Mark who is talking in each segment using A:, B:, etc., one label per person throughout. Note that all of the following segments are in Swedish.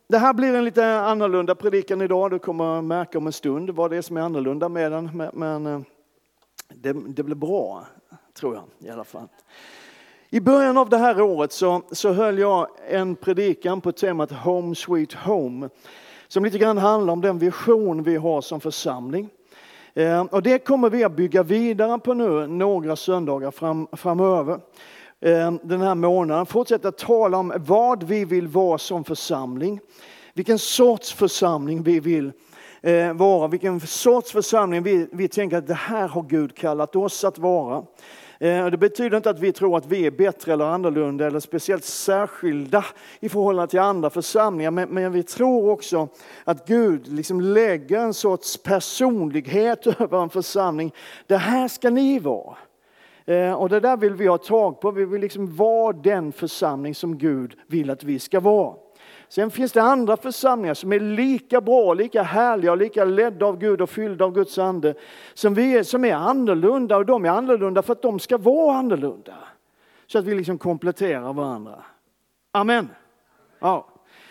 A: Det här blir en lite annorlunda predikan idag. Du kommer att märka om en stund vad det är som är annorlunda med den. Men det blir bra, tror jag i alla fall. I början av det här året så höll jag en predikan på temat Home Sweet Home. Som lite grann handlar om den vision vi har som församling. Och det kommer vi att bygga vidare på nu några söndagar framöver. Den här månaden. Fortsätta tala om vad vi vill vara som församling. Vilken sorts församling vi vill vara. Vilken sorts församling vi tänker att det här har Gud kallat oss att vara. Det betyder inte att vi tror att vi är bättre eller annorlunda eller speciellt särskilda i förhållande till andra församlingar. Men vi tror också att Gud liksom lägger en sorts personlighet över en församling. Det här ska ni vara. Och det där vill vi ha tag på. Vi vill liksom vara den församling som Gud vill att vi ska vara. Sen finns det andra församlingar som är lika bra, lika härliga och lika ledda av Gud och fyllda av Guds ande. Som är annorlunda, och de är annorlunda för att de ska vara annorlunda. Så att vi liksom kompletterar varandra. Amen. Ja.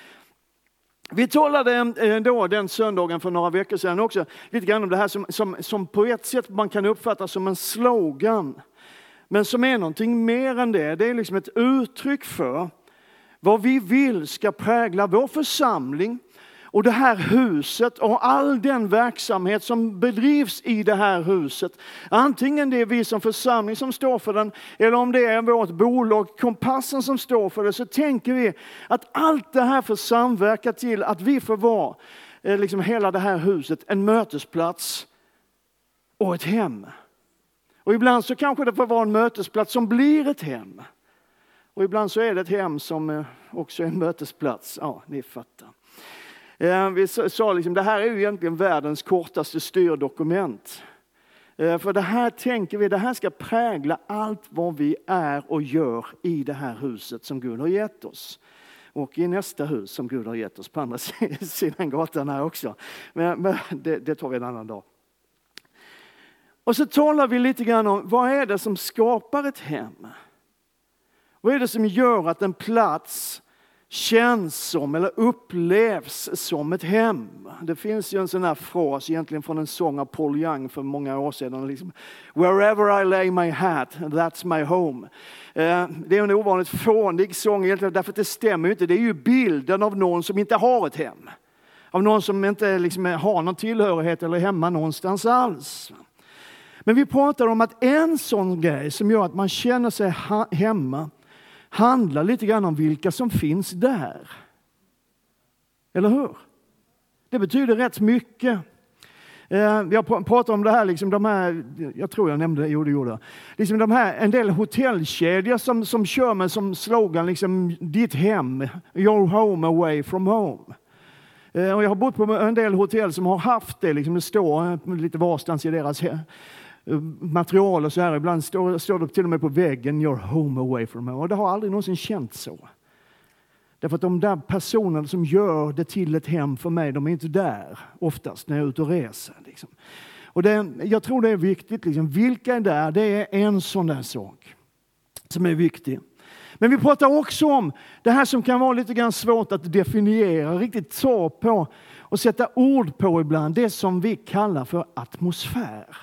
A: Vi talade då den söndagen för några veckor sedan också lite grann om det här som på ett sätt man kan uppfatta som en slogan. Men som är någonting mer än det. Det är liksom ett uttryck för vad vi vill ska prägla vår församling och det här huset och all den verksamhet som bedrivs i det här huset. Antingen det är vi som församling som står för den eller om det är vårt bolag Kompassen som står för det, så tänker vi att allt det här får samverka till att vi får vara liksom hela det här huset en mötesplats och ett hem. Och ibland så kanske det får vara en mötesplats som blir ett hem. Och ibland så är det ett hem som också är en mötesplats. Ja, ni fattar. Vi sa liksom, det här är ju egentligen världens kortaste styrdokument. För det här tänker vi, det här ska prägla allt vad vi är och gör i det här huset som Gud har gett oss. Och i nästa hus som Gud har gett oss på andra sidan gatan här också. Men det tar vi en annan dag. Och så talar vi lite grann om vad är det som skapar ett hem? Vad är det som gör att en plats känns som eller upplevs som ett hem? Det finns ju en sån här fras egentligen från en sång av Paul Young för många år sedan. Liksom, wherever I lay my hat, that's my home. Det är en ovanligt fånig sång egentligen, därför att det stämmer ju inte. Det är ju bilden av någon som inte har ett hem. Av någon som inte liksom har någon tillhörighet eller hemma någonstans alls. Men vi pratar om att en sån grej som gör att man känner sig hemma handlar lite grann om vilka som finns där. Eller hur? Det betyder rätt mycket. Vi har pratat om det här, liksom de här, jag tror jag nämnde det, det gjorde jag. Liksom de här, en del hotellkedjor som kör med som slogan liksom ditt hem, your home away from home. Och jag har bott på en del hotell som har haft det, liksom det står lite varstans i deras material och så här. Ibland står det till och med på väggen, your home away from home. Och det har aldrig någonsin känts så. Därför att de där personerna som gör det till ett hem för mig, de är inte där oftast när jag är ute och reser. Liksom. Och jag tror det är viktigt, liksom, vilka är där, det är en sån där sak som är viktig. Men vi pratar också om det här som kan vara lite grann svårt att definiera, riktigt ta på och sätta ord på ibland. Det som vi kallar för atmosfär.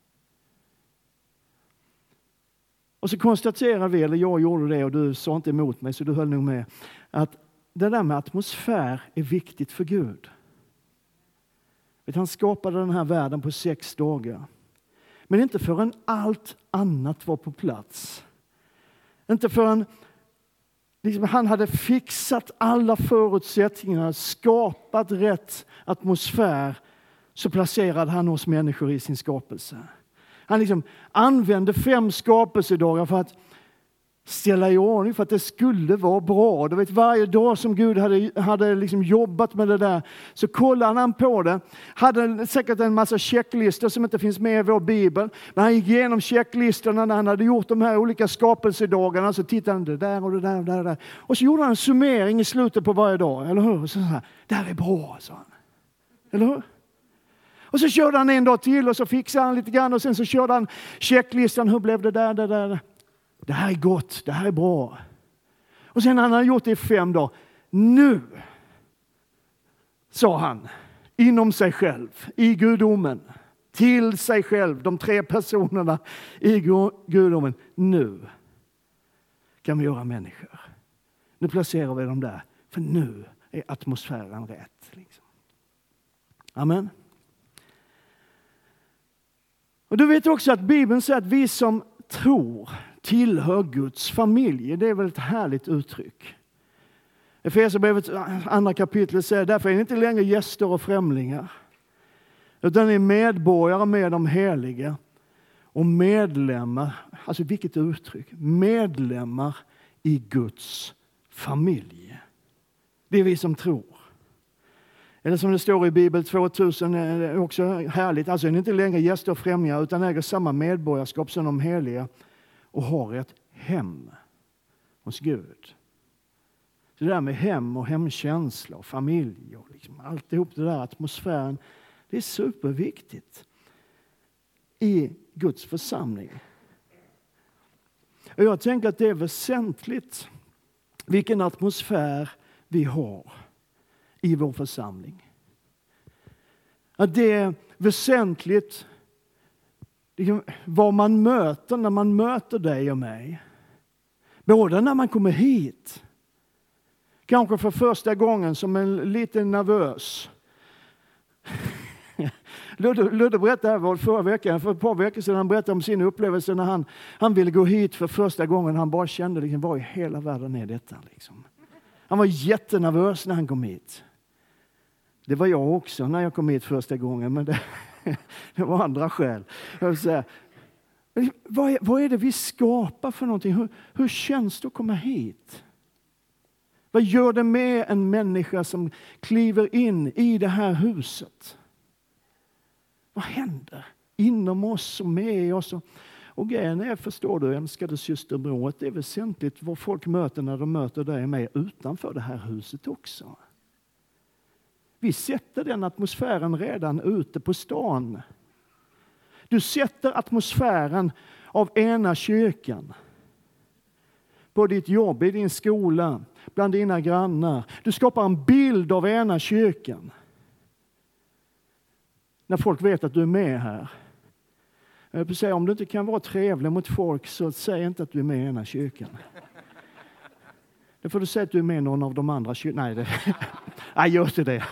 A: Och så konstaterar vi, eller jag gjorde det och du sa inte emot mig så du höll nog med, att det där med atmosfär är viktigt för Gud. Han skapade den här världen på 6 dagar. Men inte förrän allt annat var på plats. Inte förrän liksom han hade fixat alla förutsättningar, skapat rätt atmosfär, så placerade han oss människor i sin skapelse. Han liksom använde 5 skapelsedagar för att ställa i ordning, för att det skulle vara bra. Du vet, varje dag som Gud hade liksom jobbat med det där, så kollade han på det. Hade säkert en massa checklistor som inte finns med i vår bibel. Men han gick igenom checklistorna när han hade gjort de här olika skapelsedagarna. Så tittade han det där och det där och det där. Och så gjorde han en summering i slutet på varje dag. Eller hur? Så här, det här är bra, sa han. Eller hur? Och så körde han en dag till och så fixade han lite grann. Och sen så körde han checklistan. Hur blev det där, det där? Det här är gott, det här är bra. Och sen han hade gjort det i 5 dagar. sa han, inom sig själv, i gudomen, till sig själv, de 3 personerna i gudomen. Nu kan vi göra människor. Nu placerar vi dem där, för nu är atmosfären rätt. Liksom. Amen. Och du vet också att Bibeln säger att vi som tror tillhör Guds familj. Det är väl ett härligt uttryck. Efesierbrevet 2 kapitel säger därför är ni inte längre gäster och främlingar, utan ni är medborgare med de heliga och medlemmar, alltså vilket uttryck, medlemmar i Guds familj. Det är vi som tror. Eller som det står i Bibel 2000, är också härligt, alltså är ni inte längre gäster och främlingar utan äger samma medborgarskap som de heliga och har ett hem hos Gud. Så det där med hem och hemkänsla och familj och liksom alltihop det där atmosfären, det är superviktigt i Guds församling. Och jag tänker att det är väsentligt vilken atmosfär vi har i vår församling. Att det är väsentligt vad man möter när man möter dig och mig. Både när man kommer hit, kanske för första gången som en liten nervös. Ludde berättade här förra veckan, för ett par veckor sedan, han berättade om sin upplevelse när han ville gå hit för första gången. Han bara kände, liksom, vad i hela världen är detta? Liksom. Han var jättenervös när han kom hit. Det var jag också när jag kom hit första gången, men det var andra skäl. Jag vill säga, vad är det vi skapar för någonting? Hur känns det att komma hit? Vad gör det med en människa som kliver in i det här huset? Vad händer inom oss och med oss? Och grejen är, förstår du, älskade systerbror, att det är väsentligt vad folk möter när de möter dig med utanför det här huset också. Vi sätter den atmosfären redan ute på stan. Du sätter atmosfären av ena kyrkan. På ditt jobb, i din skola, bland dina grannar. Du skapar en bild av ena kyrkan. När folk vet att du är med här. Jag vill säga, om du inte kan vara trevlig mot folk så säg inte att du är med i ena kyrkan. Då får du säga att du är med i någon av de andra kyrkorna. Nej, gör inte det.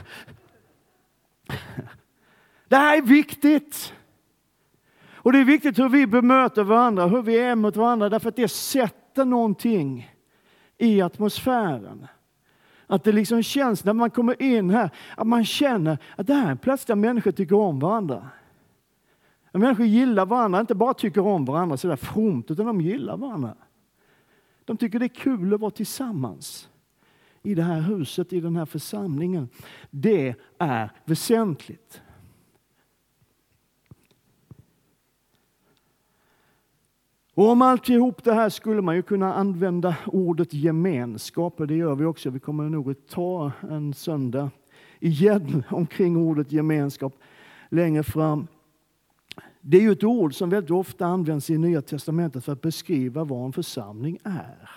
A: Det här är viktigt. Och det är viktigt hur vi bemöter varandra, hur vi är mot varandra. Därför att det sätter någonting i atmosfären. Att det liksom känns när man kommer in här, att man känner att det här är en plats där människor tycker om varandra. Att människor gillar varandra, inte bara tycker om varandra sådär fromt, utan de gillar varandra. De tycker det är kul att vara tillsammans i det här huset, i den här församlingen. Det är väsentligt. Och om alltihop det här skulle man ju kunna använda ordet gemenskap, och det gör vi också. Vi kommer nog att ta en söndag igen omkring ordet gemenskap längre fram. Det är ju ett ord som väldigt ofta används i Nya testamentet för att beskriva vad en församling är.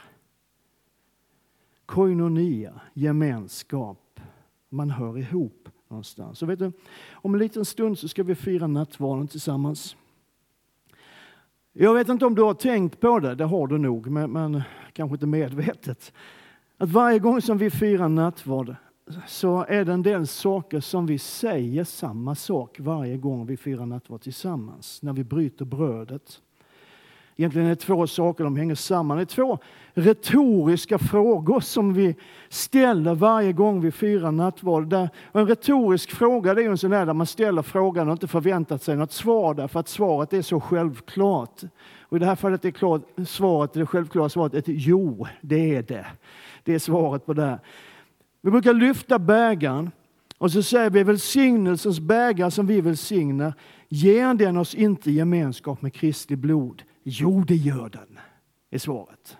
A: Koinonia, gemenskap. Man hör ihop någonstans. Så vet du, om en liten stund så ska vi fira nattvarden tillsammans. Jag vet inte om du har tänkt på det har du nog, men kanske inte medvetet. Att varje gång som vi firar nattvard så är det en del saker som vi säger samma sak varje gång vi firar nattvard tillsammans. När vi bryter brödet. Egentligen är det 2 saker, de hänger samman. Det är 2 retoriska frågor som vi ställer varje gång vi firar nattvard. En retorisk fråga, det är ju en sån där man ställer frågan och inte förväntat sig något svar där, för att svaret är så självklart. Och i det här fallet är det självklara svaret ett jo, det är det. Det är svaret på det. Vi brukar lyfta bägaren och så säger vi välsignelsens bägare som vi välsignar. Ger den oss inte gemenskap med Kristi blod? Jo, det gör den, är svaret.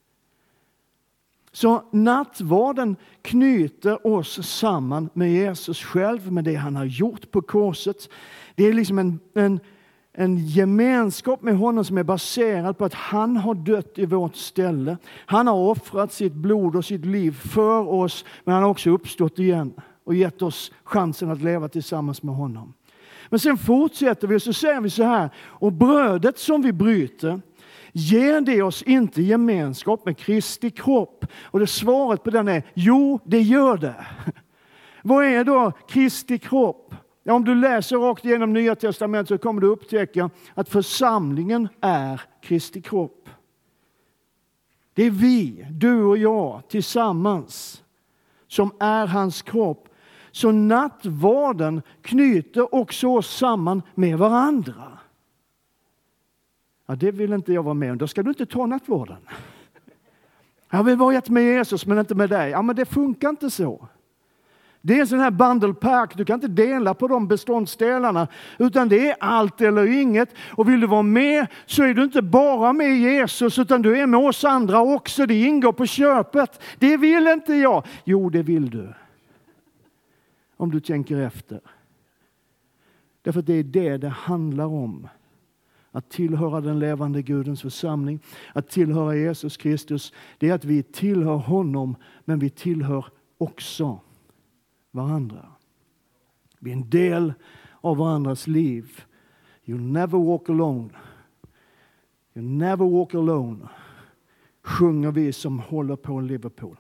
A: Så nattvarden knyter oss samman med Jesus själv, med det han har gjort på korset. Det är liksom en gemenskap med honom som är baserad på att han har dött i vårt ställe. Han har offrat sitt blod och sitt liv för oss, men han har också uppstått igen. och gett oss chansen att leva tillsammans med honom. Men sen fortsätter vi och så säger vi så här: och brödet som vi bryter, ger det oss inte gemenskap med Kristi kropp? Och det svaret på den är: jo, det gör det. Vad är då Kristi kropp? Ja, om du läser rakt igenom Nya testamentet så kommer du upptäcka att församlingen är Kristi kropp. Det är vi, du och jag, tillsammans som är hans kropp. Så nattvarden knyter också oss samman med varandra. Ja, det vill inte jag vara med om. Då ska du inte ta nattvarden. Jag vill vara ett med Jesus men inte med dig. Ja, men det funkar inte så. Det är en sån här bundle pack. Du kan inte dela på de beståndsdelarna. Utan det är allt eller inget. Och vill du vara med så är du inte bara med Jesus utan du är med oss andra också. Det ingår på köpet. Det vill inte jag. Jo, det vill du. Om du tänker efter. Därför att det är det handlar om. Att tillhöra den levande Gudens församling. Att tillhöra Jesus Kristus. Det är att vi tillhör honom. Men vi tillhör också varandra. Vi är en del av varandras liv. You'll never walk alone. You'll never walk alone. Sjunger vi som håller på Liverpool.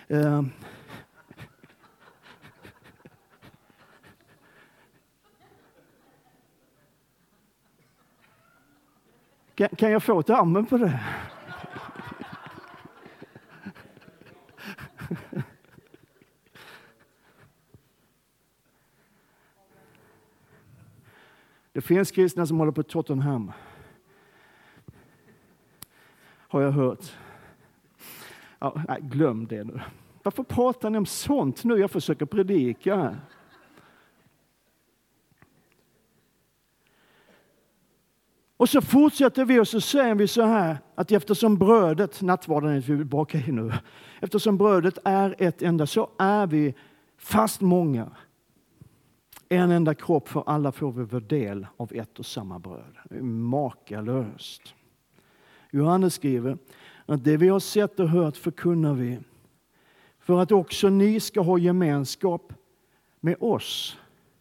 A: Kan jag få ett amen på det? Det finns kristna som håller på Tottenham. Har jag hört. Ja, nej, glöm det nu. Varför pratar ni om sånt nu? Jag försöker predika. Och så fortsätter vi och så säger vi så här. Att eftersom brödet, nattvarden är vi tillbaka in nu. Eftersom brödet är ett enda så är vi fast många. En enda kropp, för alla får vi vara del av ett och samma bröd. Det är makalöst. Johannes skriver att det vi har sett och hört förkunnar vi. För att också ni ska ha gemenskap med oss.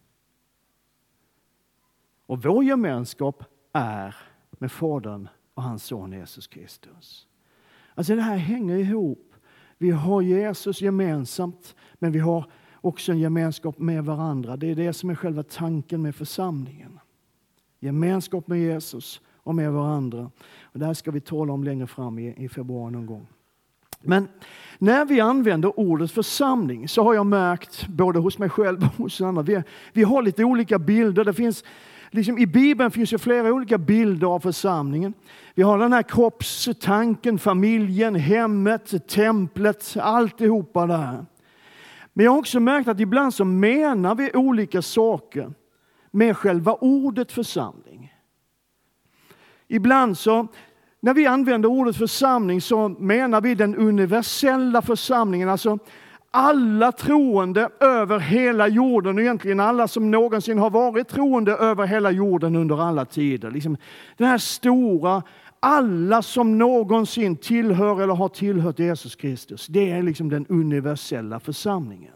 A: Och vår gemenskap är med Fadern och hans son Jesus Kristus. Alltså det här hänger ihop. Vi har Jesus gemensamt, men vi har också en gemenskap med varandra. Det är det som är själva tanken med församlingen. Gemenskap med Jesus och med varandra. Och det här ska vi tala om längre fram i februari någon gång. Men när vi använder ordet församling så har jag märkt, både hos mig själv och hos andra, vi har lite olika bilder. Det finns, liksom i Bibeln finns ju flera olika bilder av församlingen. Vi har den här kroppstanken, familjen, hemmet, templet, alltihopa där. Men jag har också märkt att ibland så menar vi olika saker med själva ordet församling. Ibland så, när vi använder ordet församling så menar vi den universella församlingen. Alltså alla troende över hela jorden och egentligen alla som någonsin har varit troende över hela jorden under alla tider. Liksom den här stora, alla som någonsin tillhör eller har tillhört Jesus Kristus. Det är liksom den universella församlingen.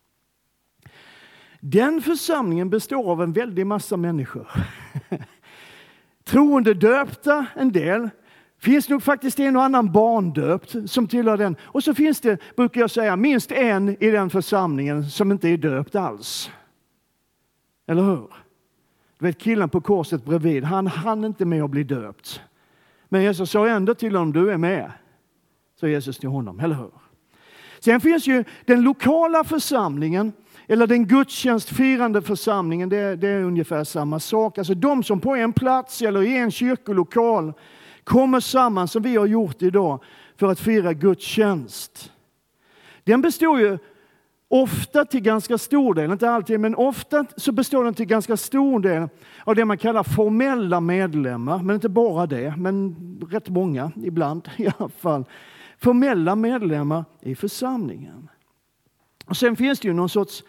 A: Den församlingen består av en väldig massa människor. Troende döpta en del. Finns nog faktiskt en och annan barndöpt som tillhör den. Och så finns det, brukar jag säga, minst en i den församlingen som inte är döpt alls. Eller hur? Du vet killen på korset bredvid, han inte med att bli döpt. Men Jesus sa ändå till honom, du är med. Så Jesus till honom, eller hur? Sen finns ju den lokala församlingen, eller den gudstjänstfirande församlingen, det är ungefär samma sak. Alltså de som på en plats eller i en kyrkolokal kommer samman som vi har gjort idag för att fira gudstjänst. Den består ju ofta till ganska stor del, inte alltid, men ofta så består den till ganska stor del av det man kallar formella medlemmar. Men inte bara det, men rätt många ibland i alla fall. Formella medlemmar i församlingen. Och sen finns det ju någon sorts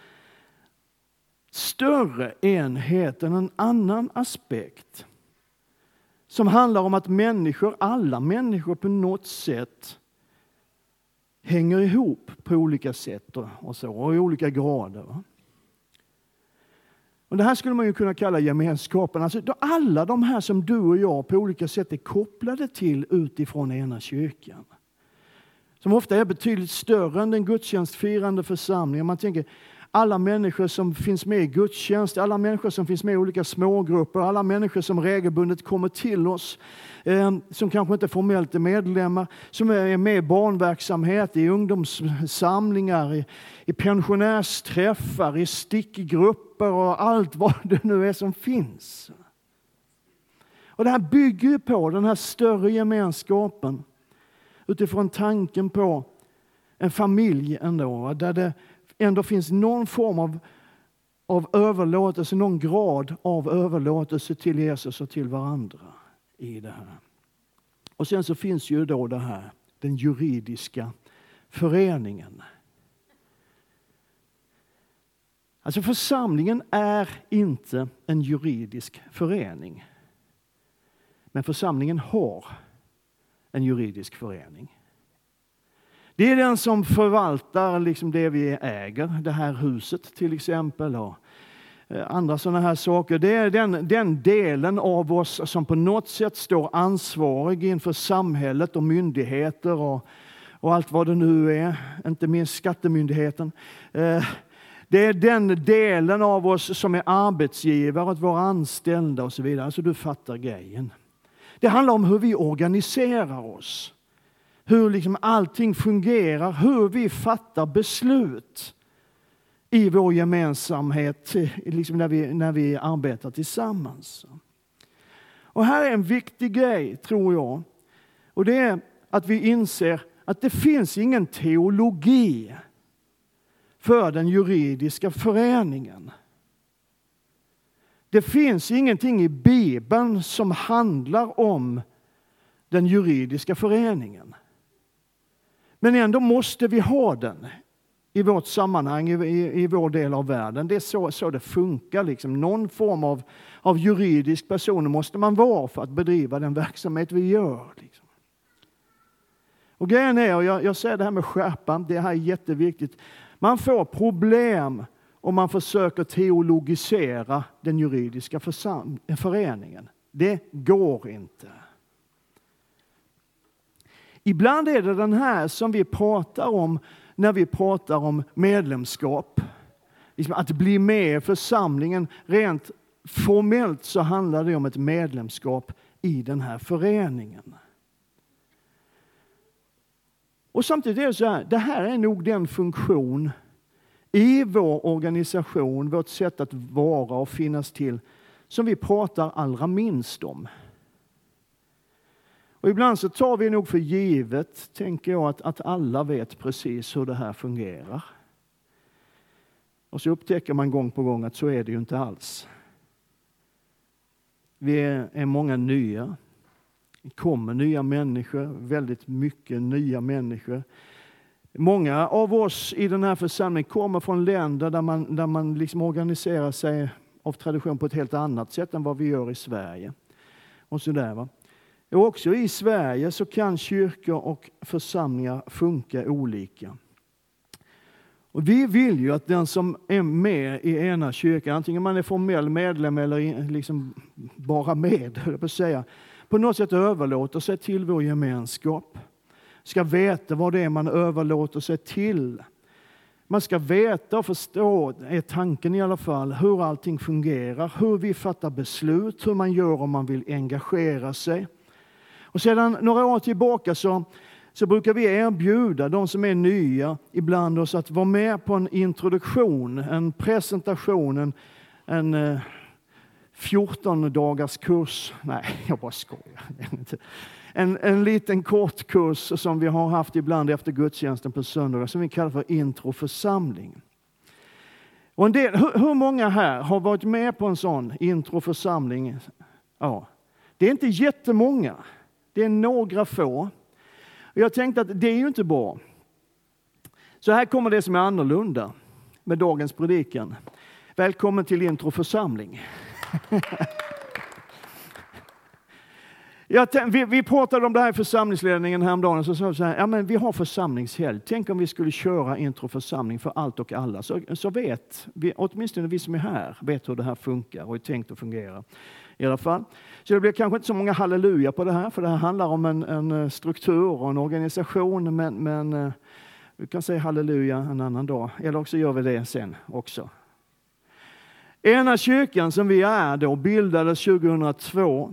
A: större enhet, en annan aspekt. Som handlar om att alla människor på något sätt hänger ihop på olika sätt och så, och i olika grader. Och det här skulle man ju kunna kalla gemenskapen. Alltså alla de här som du och jag på olika sätt är kopplade till utifrån ena kyrkan. Som ofta är betydligt större än den gudstjänstfirande församlingen. Man tänker alla människor som finns med i gudstjänst, alla människor som finns med i olika smågrupper, alla människor som regelbundet kommer till oss, som kanske inte formellt är medlemmar, som är med i barnverksamhet, i ungdomssamlingar, i pensionärsträffar, i stickgrupper och allt vad det nu är som finns. Och det här bygger ju på den här större gemenskapen utifrån tanken på en familj ändå, där det ändå finns någon form av överlåtelse, någon grad av överlåtelse till Jesus och till varandra i det här. Och sen så finns ju då det här, den juridiska föreningen. Alltså församlingen är inte en juridisk förening. Men församlingen har en juridisk förening. Det är den som förvaltar liksom det vi äger, det här huset till exempel och andra sådana här saker. Det är den delen av oss som på något sätt står ansvarig inför samhället och myndigheter och allt vad det nu är, inte minst skattemyndigheten. Det är den delen av oss som är arbetsgivare åt våra anställda och så vidare. Alltså du fattar grejen. Det handlar om hur vi organiserar oss. Hur liksom allting fungerar, hur vi fattar beslut i vår gemensamhet liksom när vi arbetar tillsammans. Och här är en viktig grej, tror jag. Och det är att vi inser att det finns ingen teologi för den juridiska föreningen. Det finns ingenting i Bibeln som handlar om den juridiska föreningen. Men ändå måste vi ha den i vårt sammanhang, i vår del av världen. Det är så det funkar. Liksom. Någon form av juridisk person måste man vara för att bedriva den verksamhet vi gör. Liksom. Och grejen är, och jag säger det här med skärpan, det här är jätteviktigt. Man får problem om man försöker teologisera den juridiska föreningen. Det går inte. Ibland är det den här som vi pratar om när vi pratar om medlemskap. Liksom att bli med i församlingen. Rent formellt så handlar det om ett medlemskap i den här föreningen. Och samtidigt är det så här, det här är nog den funktion i vår organisation, vårt sätt att vara och finnas till, som vi pratar allra minst om. Och ibland så tar vi nog för givet, tänker jag, att alla vet precis hur det här fungerar. Och så upptäcker man gång på gång att så är det ju inte alls. Vi är många nya. Det kommer nya människor, väldigt mycket nya människor. Många av oss i den här församlingen kommer från länder där man liksom organiserar sig av tradition på ett helt annat sätt än vad vi gör i Sverige. Och så där, va? Och också i Sverige så kan kyrkor och församlingar funka olika. Och vi vill ju att den som är med i ena kyrkan, antingen man är formell medlem eller liksom bara med, på något sätt överlåter sig till vår gemenskap. Ska veta vad det är man överlåter sig till. Man ska veta och förstå, är tanken i alla fall, hur allting fungerar, hur vi fattar beslut, hur man gör om man vill engagera sig. Och sedan några år tillbaka så brukar vi erbjuda de som är nya ibland oss att vara med på en introduktion, en presentation, en 14 dagars kurs. Nej, jag bara skojar. En liten kort kurs som vi har haft ibland efter gudstjänsten på söndagar som vi kallar för introförsamling. Och hur många här har varit med på en sån introförsamling? Ja, det är inte jättemånga. Det är några få. Och jag tänkte att det är ju inte bra. Så här kommer det som är annorlunda med dagens predikan. Välkommen till introförsamling. Vi pratade om det här i församlingsledningen häromdagen, så sa vi så här, ja men vi har församlingshelg. Tänk om vi skulle köra introförsamling för allt och alla. Så vet vi, åtminstone vi som är här, vet hur det här funkar och är tänkt att fungera. I alla fall. Så det blir kanske inte så många halleluja på det här, för det här handlar om en struktur och en organisation. Men vi kan säga halleluja en annan dag, eller också gör vi det sen också. Ena kyrkan som vi är då bildades 2002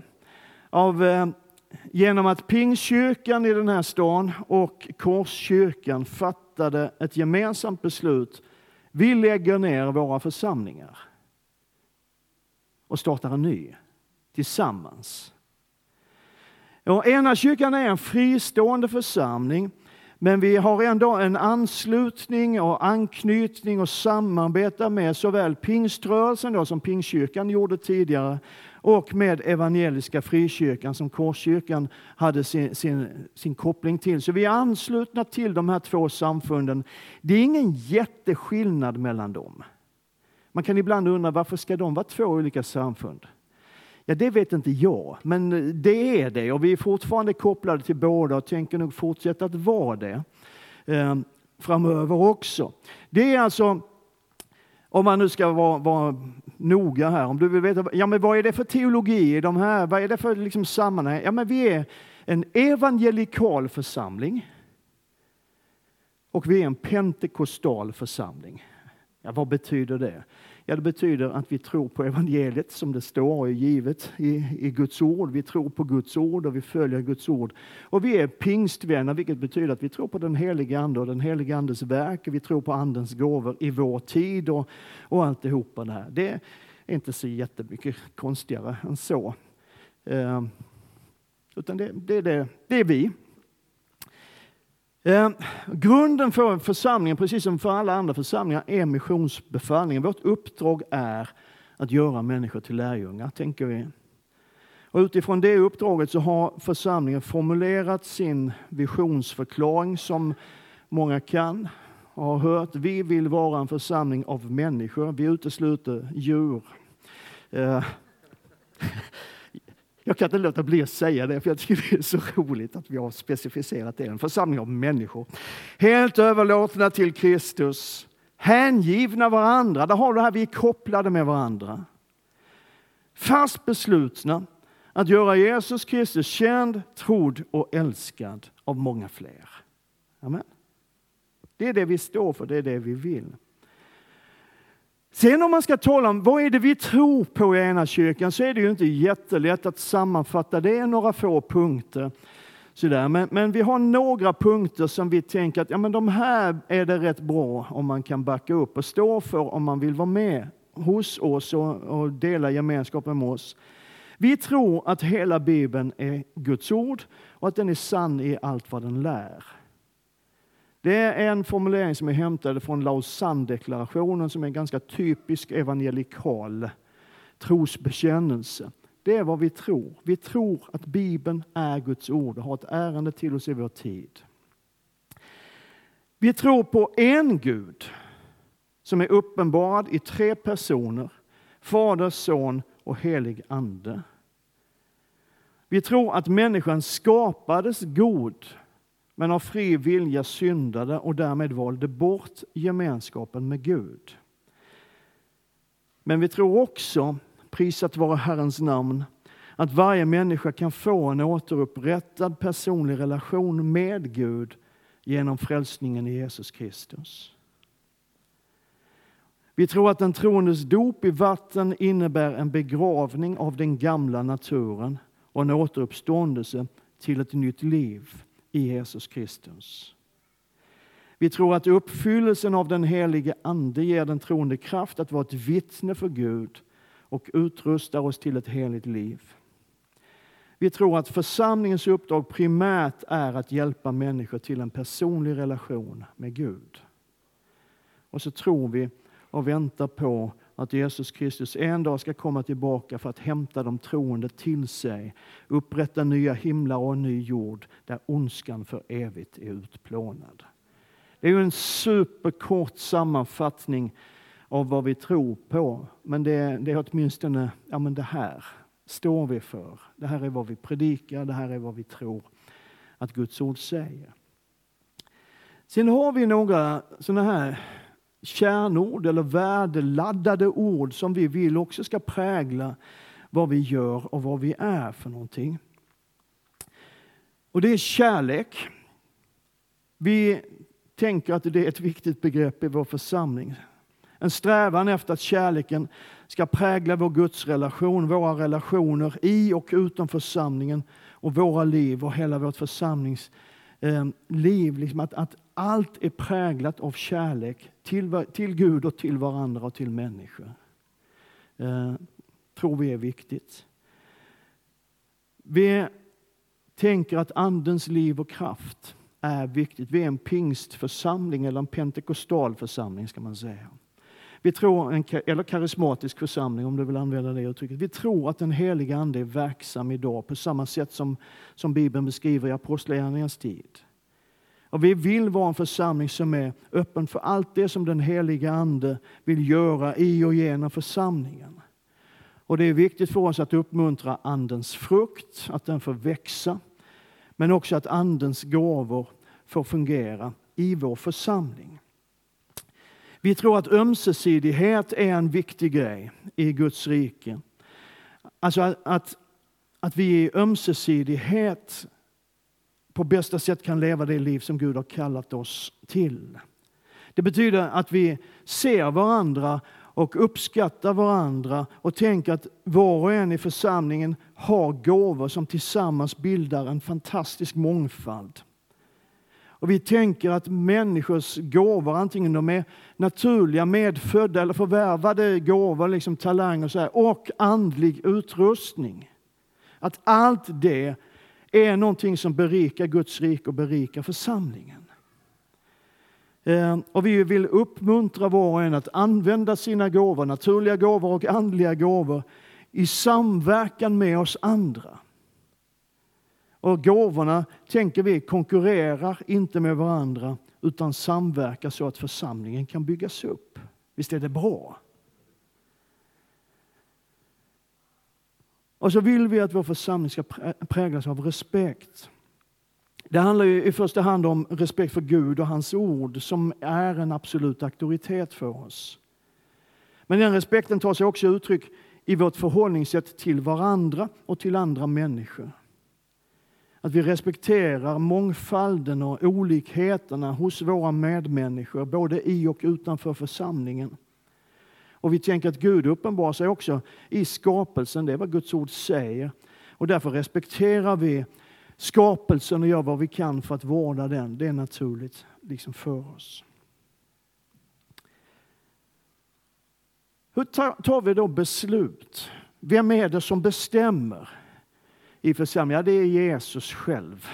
A: genom att Pingstkyrkan i den här stan och Korskyrkan fattade ett gemensamt beslut. Vi lägger ner våra församlingar och startar en ny tillsammans. Och ena kyrkan är en fristående församling, men vi har ändå en anslutning och anknytning och samarbete med såväl pingströrelsen då, som Pingstkyrkan gjorde tidigare, och med evangeliska frikyrkan som Korskyrkan hade sin koppling till. Så vi är anslutna till de här två samfunden. Det är ingen jätteskillnad mellan dem. Man kan ibland undra, varför ska de vara två olika samfund? Ja, det vet inte jag, men det är det. Och vi är fortfarande kopplade till båda och tänker nog fortsätta att vara det framöver också. Det är alltså, om man nu ska vara noga här, om du vill veta, ja men vad är det för teologi i de här, vad är det för liksom sammanhang? Ja men vi är en evangelikal församling och vi är en pentekostal församling. Ja, vad betyder det? Ja, det betyder att vi tror på evangeliet som det står och är givet i Guds ord. Vi tror på Guds ord och vi följer Guds ord. Och vi är pingstvänner, vilket betyder att vi tror på den heliga ande och den heliga andes verk. Vi tror på andens gåvor i vår tid och alltihopa det här. Det är inte så jättemycket konstigare än så. Utan det är vi. Grunden för församlingen, precis som för alla andra församlingar, är missionsbefallningen. Vårt uppdrag är att göra människor till lärjungar, tänker vi. Och utifrån det uppdraget så har församlingen formulerat sin visionsförklaring som många kan och har hört. Vi vill vara en församling av människor. Vi utesluter djur. Jag kan inte låta bli att säga det, för jag tycker det är så roligt att vi har specificerat det. En församling av människor. Helt överlåtna till Kristus. Hängivna varandra. Där har du det här, vi är kopplade med varandra. Fast beslutna att göra Jesus Kristus känd, trodd och älskad av många fler. Amen. Det är det vi står för, det är det vi vill. Sen om man ska tala om vad är det vi tror på i ena kyrkan, så är det ju inte jättelätt att sammanfatta det i några få punkter. Men vi har några punkter som vi tänker att ja, men de här är det rätt bra om man kan backa upp och stå för om man vill vara med hos oss och dela gemenskapen med oss. Vi tror att hela Bibeln är Guds ord och att den är sann i allt vad den lär. Det är en formulering som är hämtad från Lausanne-deklarationen som är en ganska typisk evangelikal trosbekännelse. Det är vad vi tror. Vi tror att Bibeln är Guds ord och har ett ärende till oss i vår tid. Vi tror på en Gud som är uppenbarad i 3 personer, Fader, Son och helig ande. Vi tror att människan skapades god, men av fri vilja syndade och därmed valde bort gemenskapen med Gud. Men vi tror också, prisat vara Herrens namn, att varje människa kan få en återupprättad personlig relation med Gud genom frälsningen i Jesus Kristus. Vi tror att en troendes dop i vatten innebär en begravning av den gamla naturen och en återuppståndelse till ett nytt liv i Jesus Kristus. Vi tror att uppfyllelsen av den helige ande ger den troende kraft att vara ett vittne för Gud och utrustar oss till ett heligt liv. Vi tror att församlingens uppdrag primärt är att hjälpa människor till en personlig relation med Gud. Och så tror vi och väntar på att Jesus Kristus en dag ska komma tillbaka för att hämta de troende till sig, upprätta nya himlar och en ny jord där ondskan för evigt är utplånad. Det är ju en superkort sammanfattning av vad vi tror på, men det är åtminstone det här står vi för. Det här är vad vi predikar, det här är vad vi tror att Guds ord säger. Sen har vi några sådana här kärnord eller värdeladdade ord som vi vill också ska prägla vad vi gör och vad vi är för någonting. Och det är kärlek. Vi tänker att det är ett viktigt begrepp i vår församling. En strävan efter att kärleken ska prägla vår gudsrelation, våra relationer i och utom församlingen och våra liv och hela vårt församlingsliv. Liksom att allt är präglat av kärlek till Gud och till varandra och till människor. Tror vi är viktigt. Vi tänker att andens liv och kraft är viktigt. Vi är en pingstförsamling eller en pentekostal församling ska man säga. Vi tror, eller karismatisk församling om du vill använda det uttrycket. Vi tror att den heliga ande är verksam idag på samma sätt som Bibeln beskriver i apostlagärningarnas tid. Och vi vill vara en församling som är öppen för allt det som den heliga ande vill göra i och genom församlingen. Och det är viktigt för oss att uppmuntra andens frukt, att den får växa. Men också att andens gåvor får fungera i vår församling. Vi tror att ömsesidighet är en viktig grej i Guds rike. Alltså att vi i ömsesidighet på bästa sätt kan leva det liv som Gud har kallat oss till. Det betyder att vi ser varandra och uppskattar varandra och tänker att var och en i församlingen har gåvor som tillsammans bildar en fantastisk mångfald. Och vi tänker att människors gåvor, antingen de är naturliga, medfödda eller förvärvade gåvor, liksom talanger och så här, och andlig utrustning. Att allt det är någonting som berikar Guds rike och berikar församlingen. Och vi vill uppmuntra var och en att använda sina gåvor, naturliga gåvor och andliga gåvor, i samverkan med oss andra. Och gåvorna, tänker vi, konkurrerar inte med varandra utan samverkar så att församlingen kan byggas upp. Visst är det bra? Och så vill vi att vår församling ska präglas av respekt. Det handlar ju i första hand om respekt för Gud och hans ord som är en absolut auktoritet för oss. Men den respekten tar sig också uttryck i vårt förhållningssätt till varandra och till andra människor. Att vi respekterar mångfalden och olikheterna hos våra medmänniskor, både i och utanför församlingen. Och vi tänker att Gud uppenbarar sig också i skapelsen, det är vad Guds ord säger. Och därför respekterar vi skapelsen och gör vad vi kan för att vårda den. Det är naturligt liksom för oss. Hur tar vi då beslut? Vem är det som bestämmer i församlingen? Ja, det är Jesus själv.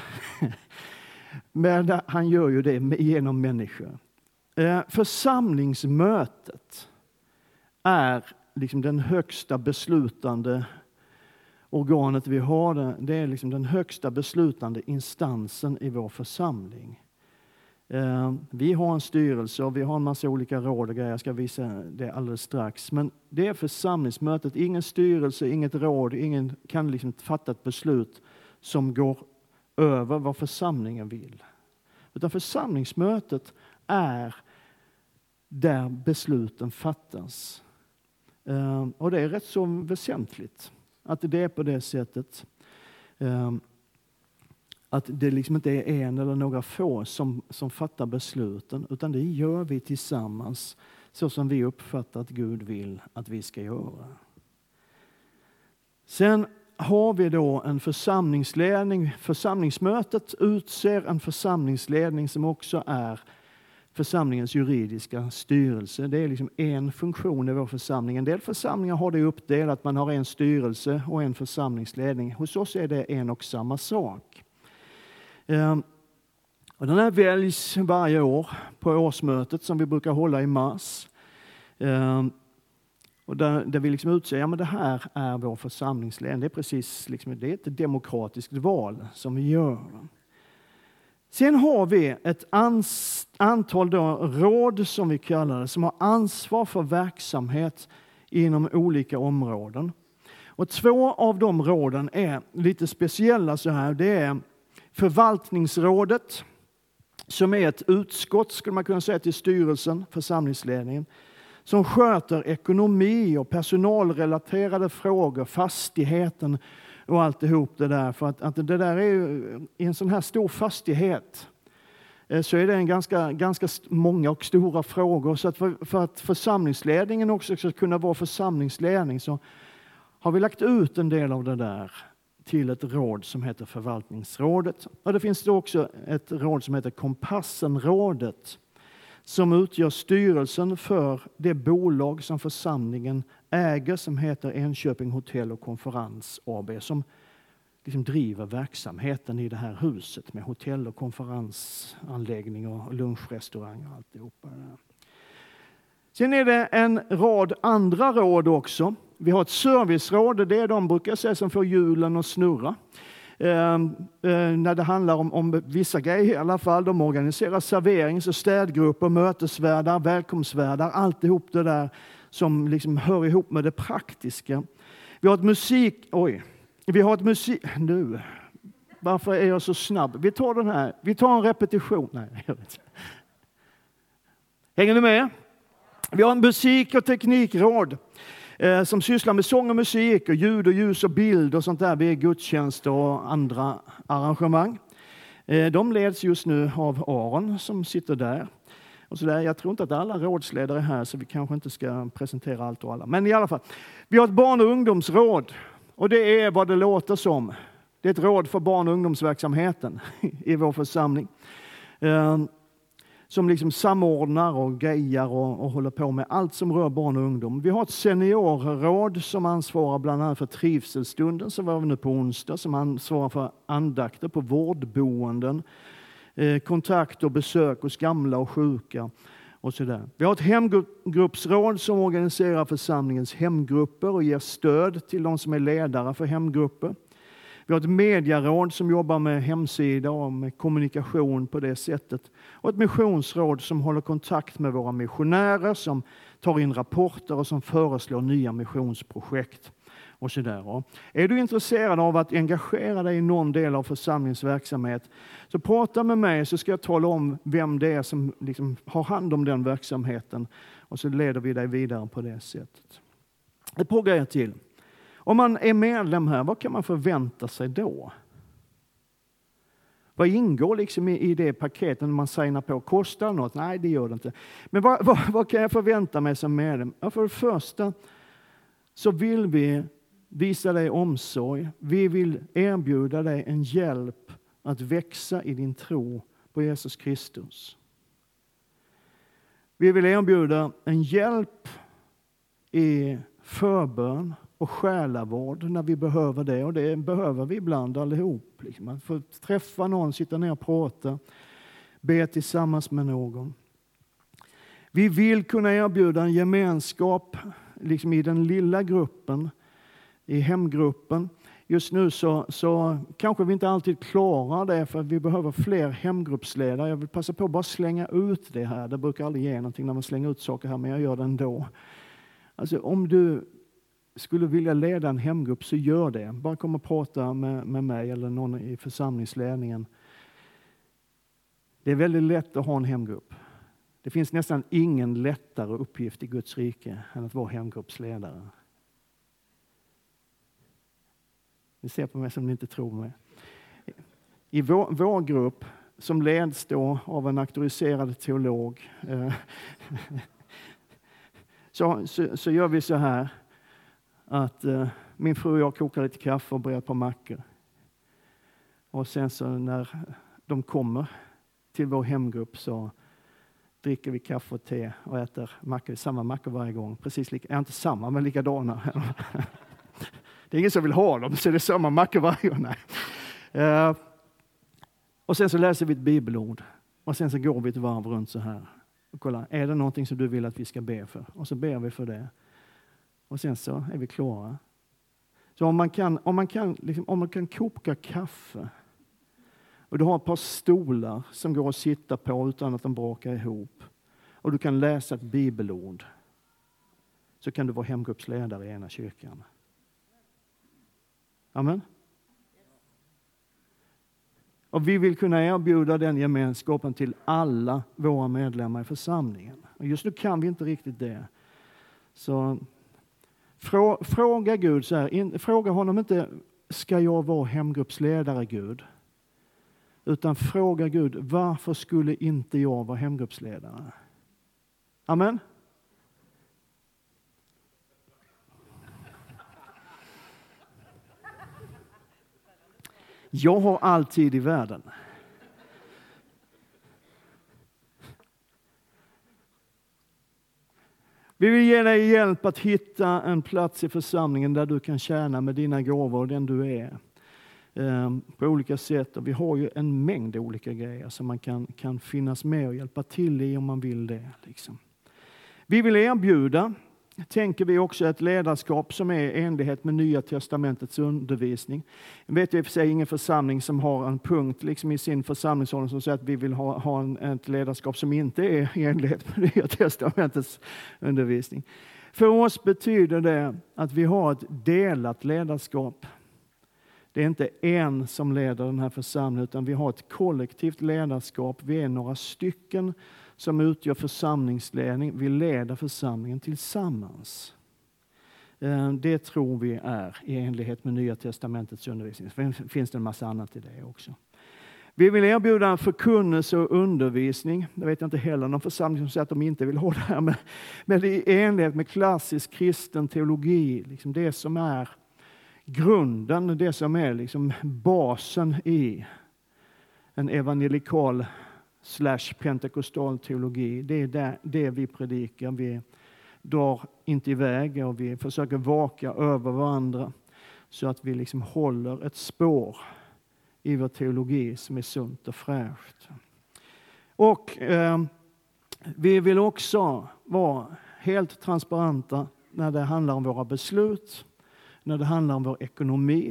A: Men han gör ju det genom människor. Församlingsmötet är liksom den högsta beslutande organet vi har. Det är liksom den högsta beslutande instansen i vår församling. Vi har en styrelse och vi har en massa olika råd och grejer. Jag ska visa det alldeles strax. Men det är församlingsmötet. Ingen styrelse, inget råd, ingen kan liksom fatta ett beslut som går över vad församlingen vill. Utan församlingsmötet är där besluten fattas. Och det är rätt så väsentligt att det är på det sättet. Att det liksom inte är en eller några få som fattar besluten, utan det gör vi tillsammans så som vi uppfattar att Gud vill att vi ska göra. Sen har vi då en församlingsledning. Församlingsmötet utser en församlingsledning som också är församlingens juridiska styrelse. Det är liksom en funktion i vår församling. En del församlingar har det uppdelat. Man har en styrelse och en församlingsledning. Hos oss är det en och samma sak. Och den här väljs varje år på årsmötet som vi brukar hålla i mars. Och där vi liksom utser, men det här är vår församlingsledning. Det är precis liksom, det är ett demokratiskt val som vi gör. Sen har vi ett antal råd som vi kallar det, som har ansvar för verksamhet inom olika områden. Och 2 av de råden är lite speciella så här. Det är förvaltningsrådet, som är ett utskott, skulle man kunna säga, till styrelsen, församlingsledningen, som sköter ekonomi och personalrelaterade frågor, fastigheten och alltihop det där. För att det där är ju, i en sån här stor fastighet så är det en ganska många och stora frågor. Så att för att församlingsledningen också ska kunna vara församlingsledning, så har vi lagt ut en del av det där till ett råd som heter förvaltningsrådet. Och det finns då också ett råd som heter Kompassenrådet, som utgör styrelsen för det bolag som församlingen äger, som heter Enköping Hotell och Konferens AB, som liksom driver verksamheten i det här huset med hotell och konferensanläggning och lunchrestaurang och alltihopa. Sen är det en rad andra råd också. Vi har ett serviceråd, det är de brukar säga som får hjulen att snurra. När det handlar om vissa grejer i alla fall. De organiserar serverings- och städgrupper, mötesvärdar, välkomstvärdar, alltihop det där som liksom hör ihop med det praktiska. Vi har ett musik... Nu, varför är jag så snabb? Vi tar den här. Vi tar en repetition. Nej, jag vet inte. Hänger ni med? Vi har en musik- och teknikråd som sysslar med sång och musik och ljud och ljus och bild och sånt där vid gudstjänster och andra arrangemang. De leds just nu av Aron som sitter där. Och så där. Jag tror inte att alla rådsledare är här, så vi kanske inte ska presentera allt och alla. Men i alla fall, vi har ett barn- och ungdomsråd. Och det är vad det låter som. Det är ett råd för barn- och ungdomsverksamheten i vår församling. Som liksom samordnar och grejar och håller på med allt som rör barn och ungdom. Vi har ett seniorråd som ansvarar bland annat för trivselstunden, som var nu på onsdag, som ansvarar för andakter på vårdboenden, kontakt och besök hos gamla och sjuka och sådär. Vi har ett hemgruppsråd som organiserar församlingens hemgrupper och ger stöd till de som är ledare för hemgrupper. Vi har ett medieråd som jobbar med hemsida och med kommunikation på det sättet. Och ett missionsråd som håller kontakt med våra missionärer, som tar in rapporter och som föreslår nya missionsprojekt. Och så där. Är du intresserad av att engagera dig i någon del av församlingsverksamhet, så prata med mig, så ska jag tala om vem det är som liksom har hand om den verksamheten. Och så leder vi dig vidare på det sättet. Ett par grejer till. Om man är medlem här, vad kan man förvänta sig då? Vad ingår liksom i det paketet när man signar på? Kostar något? Nej, det gör det inte. Men vad kan jag förvänta mig som medlem? Ja, för det första så vill vi visa dig omsorg. Vi vill erbjuda dig en hjälp att växa i din tro på Jesus Kristus. Vi vill erbjuda en hjälp i förbön och själavård när vi behöver det. Och det behöver vi ibland allihop. Liksom. Att få träffa någon, sitta ner och prata, be tillsammans med någon. Vi vill kunna erbjuda en gemenskap liksom i den lilla gruppen, i hemgruppen. Just nu så kanske vi inte alltid klarar det, för att vi behöver fler hemgruppsledare. Jag vill passa på att bara slänga ut det här. Det brukar aldrig ge någonting när man slänger ut saker här, men jag gör det ändå. Alltså om du skulle vilja leda en hemgrupp, så gör det. Bara kom och prata med mig eller någon i församlingsledningen. Det är väldigt lätt att ha en hemgrupp. Det finns nästan ingen lättare uppgift i Guds rike än att vara hemgruppsledare. Ni ser på mig som ni inte tror mig. I vår grupp, som leds då av en auktoriserad teolog, så gör vi så här att min fru och jag kokar lite kaffe och brer på mackor. Och sen så när de kommer till vår hemgrupp så dricker vi kaffe och te och äter samma mackor varje gång. Precis inte samma, men likadana. Det är ingen som vill ha dem, så det är samma mackor varje gång. Och sen så läser vi ett bibelord. Och sen så går vi ett varv runt så här. Och kollar, är det någonting som du vill att vi ska be för? Och så ber vi för det. Och sen så är vi klara. Så om man kan koka kaffe och du har ett par stolar som går att sitta på utan att de brakar ihop, och du kan läsa ett bibelord, så kan du vara hemgruppsledare i ena kyrkan. Amen. Och vi vill kunna erbjuda den gemenskapen till alla våra medlemmar i församlingen. Och just nu kan vi inte riktigt det. Så fråga Gud så här, fråga honom inte, ska jag vara hemgruppsledare Gud? Utan fråga Gud, varför skulle inte jag vara hemgruppsledare? Amen. Jag har all tid i världen. Vi vill ge dig hjälp att hitta en plats i församlingen där du kan tjäna med dina gåvor och den du är. På olika sätt. Och vi har ju en mängd olika grejer som man kan finnas med och hjälpa till i om man vill det. Liksom. Vi vill erbjuda, tänker vi också, ett ledarskap som är i enlighet med Nya testamentets undervisning. Jag vet ju i och för sig ingen församling som har en punkt liksom i sin församlingsordning som säger att vi vill ha ett ledarskap som inte är i enlighet med Nya testamentets undervisning. För oss betyder det att vi har ett delat ledarskap. Det är inte en som leder den här församlingen, utan vi har ett kollektivt ledarskap. Vi är några stycken som utgör församlingsledning. Vi leder församlingen tillsammans. Det tror vi är i enlighet med Nya testamentets undervisning. Sen finns det en massa annat i det också. Vi vill erbjuda förkunnelse och undervisning. Jag vet inte heller någon församling som säger att de inte vill ha det här. Men i enlighet med klassisk kristen teologi. Liksom det som är grunden, det som är liksom basen i en evangelikal / pentekostal teologi. Det är det vi predikar. Vi drar inte iväg och vi försöker vaka över varandra så att vi liksom håller ett spår i vår teologi som är sunt och fräscht. Och vi vill också vara helt transparenta när det handlar om våra beslut, när det handlar om vår ekonomi.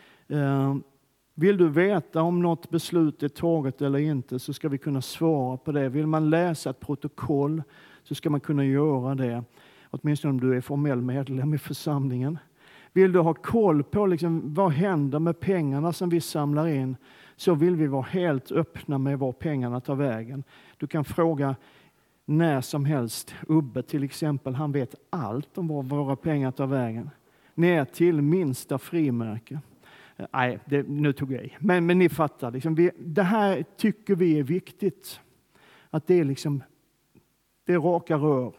A: Vill du veta om något beslut är taget eller inte, så ska vi kunna svara på det. Vill man läsa ett protokoll så ska man kunna göra det. Åtminstone om du är formell medlem i församlingen. Vill du ha koll på liksom, vad händer med pengarna som vi samlar in, så vill vi vara helt öppna med var pengarna tar vägen. Du kan fråga när som helst. Ubbe till exempel, han vet allt om var våra pengar tar vägen. Ner till minsta frimärke. Nej, nu tog jag i. Men ni fattar. Liksom, det här tycker vi är viktigt. Att det är liksom, det är raka rör.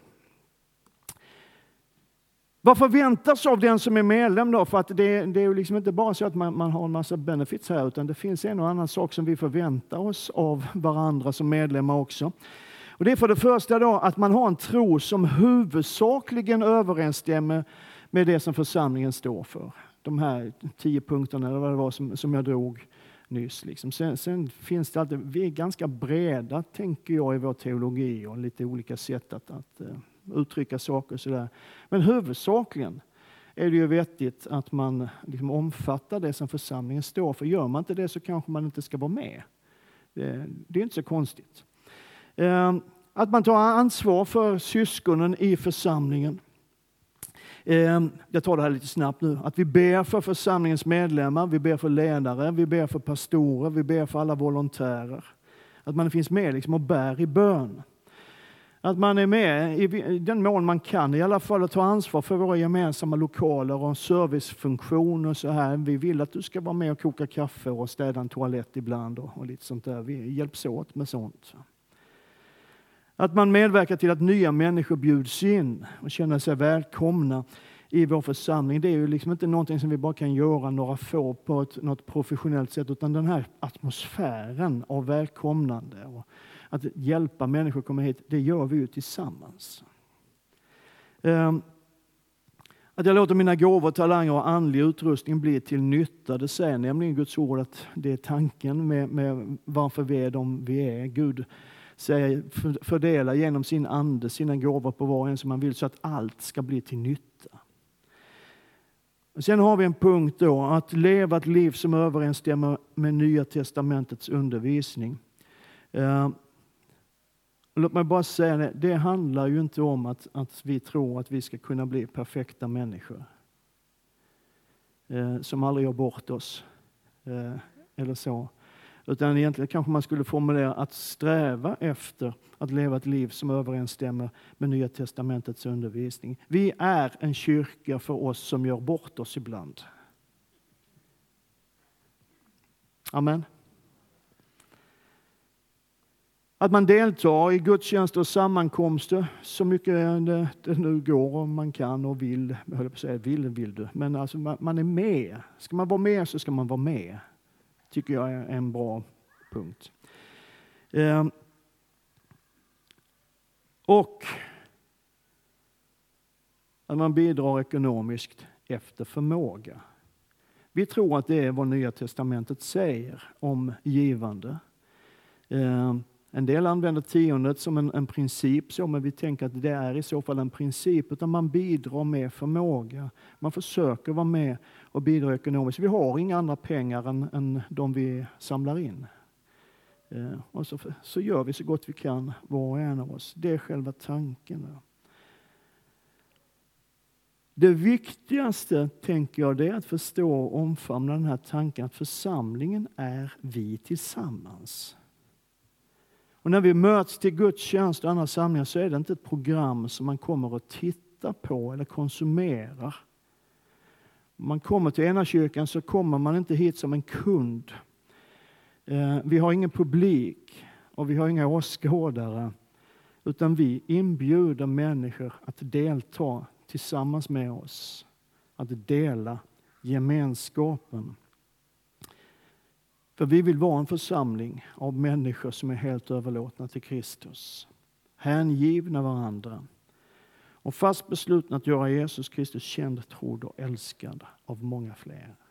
A: Vad förväntas av den som är medlem då? För att det är ju liksom inte bara så att man har en massa benefits här, utan det finns en och annan sak som vi förväntar oss av varandra som medlemmar också. Och det är för det första då att man har en tro som huvudsakligen överensstämmer med det som församlingen står för. De här 10 punkterna eller vad det var som jag drog nyss. Liksom. Sen finns det alltid, vi är ganska breda tänker jag i vår teologi och lite olika sätt att uttrycka saker och sådär. Men huvudsakligen är det ju vettigt att man liksom omfattar det som församlingen står för. Gör man inte det så kanske man inte ska vara med. Det är inte så konstigt. Att man tar ansvar för syskonen i församlingen. Jag tar det här lite snabbt nu. Att vi ber för församlingens medlemmar, vi ber för ledare, vi ber för pastorer, vi ber för alla volontärer. Att man finns med liksom och bär i bön. Att man är med i den mån man kan i alla fall att ta ansvar för våra gemensamma lokaler och servicefunktion och så här. Vi vill att du ska vara med och koka kaffe och städa en toalett ibland och lite sånt där. Vi hjälps åt med sånt. Att man medverkar till att nya människor bjuds in och känner sig välkomna i vår församling. Det är ju liksom inte någonting som vi bara kan göra några få på något professionellt sätt, utan den här atmosfären av välkomnande och att hjälpa människor komma hit, det gör vi ju tillsammans. Att jag låter mina gåvor, talanger och andlig utrustning bli till nytta, det säger nämligen Guds ord att det är tanken med varför vi är de vi är. Gud säger fördela genom sin ande sina gåvor på var och en som man vill så att allt ska bli till nytta. Och sen har vi en punkt då, att leva ett liv som överensstämmer med Nya testamentets undervisning. Låt mig bara säga det handlar ju inte om att vi tror att vi ska kunna bli perfekta människor. som aldrig gör bort oss. Eller så. Utan egentligen kanske man skulle formulera att sträva efter att leva ett liv som överensstämmer med Nya testamentets undervisning. Vi är en kyrka för oss som gör bort oss ibland. Amen. Att man deltar i gudstjänster och sammankomster så mycket det nu går om man kan och vill. Jag höll på att säga vill du. Men alltså man är med. Ska man vara med så ska man vara med. Tycker jag är en bra punkt. Och att man bidrar ekonomiskt efter förmåga. Vi tror att det är vad Nya testamentet säger om givande. En del använder tiondet som en princip, så, men vi tänker att det är i så fall en princip, utan man bidrar med förmåga. Man försöker vara med och bidra ekonomiskt. Vi har inga andra pengar än de vi samlar in. Och så gör vi så gott vi kan, var och en av oss. Det är själva tanken. Det viktigaste, tänker jag, det är att förstå och omfamna den här tanken att församlingen är vi tillsammans. Och när vi möts till gudstjänst och andra samlingar så är det inte ett program som man kommer att titta på eller konsumera. Om man kommer till ena kyrkan så kommer man inte hit som en kund. Vi har ingen publik och vi har inga åskådare, utan vi inbjuder människor att delta tillsammans med oss, att dela gemenskapen. För vi vill vara en församling av människor som är helt överlåtna till Kristus. Hängivna varandra. Och fast beslutna att göra Jesus Kristus känd, trodd och älskad av många fler.